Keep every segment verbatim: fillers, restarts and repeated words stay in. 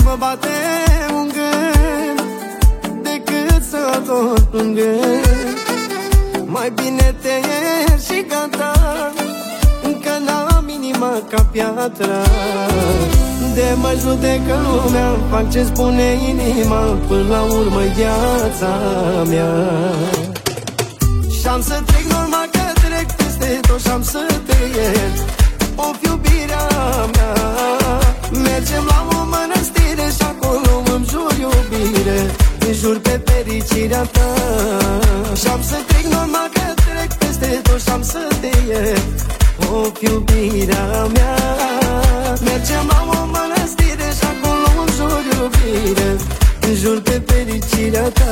mă bate un gând decât să tot plângând. Mai bine te ieri și gata, încă n-am inima ca piatra. De mă judecă lumea, fac ce spune inima, până la urmă-i viața mea. Și-am să trec normal că trec peste tot, și-am să te iert, o iubirea mea. Mergem la o mănăstire și acolo îmi jur iubire, îmi jur pe fericirea ta. Și-am să trec normal că trec peste tot, și-am să te iert, o iubirea mea. Mergem la o mănăstire și acolo îmi jur iubire, îmi jur pe fericirea ta.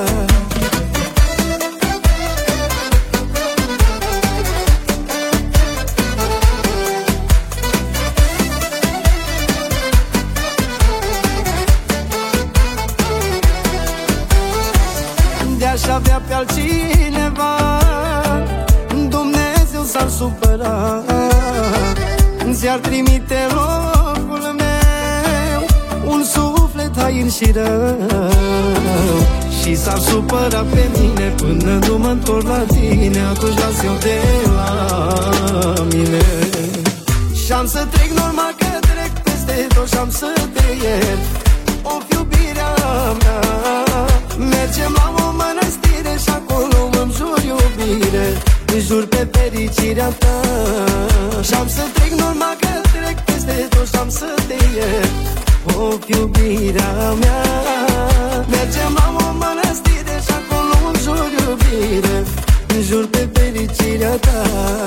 De-aș avea pe altcineva, Dumnezeu s-ar supăra, ți-ar trimite locul meu un suflet hain și rău, și s-ar supăra pe mine până nu mă întorc la tine, atunci las eu de la mine. Și-am să trec normal că trec peste tot, și-am să te iert, o iubirea mea. Mergem la o mănăstire și acolo îmi jur iubire, îmi jur pe fericirea ta. Și-am să trec normal că trec peste tot, și-am să te iert, o iubirea mea. Mergem la o mănăstire și acolo îmi jur iubire, îmi jur pe fericirea ta.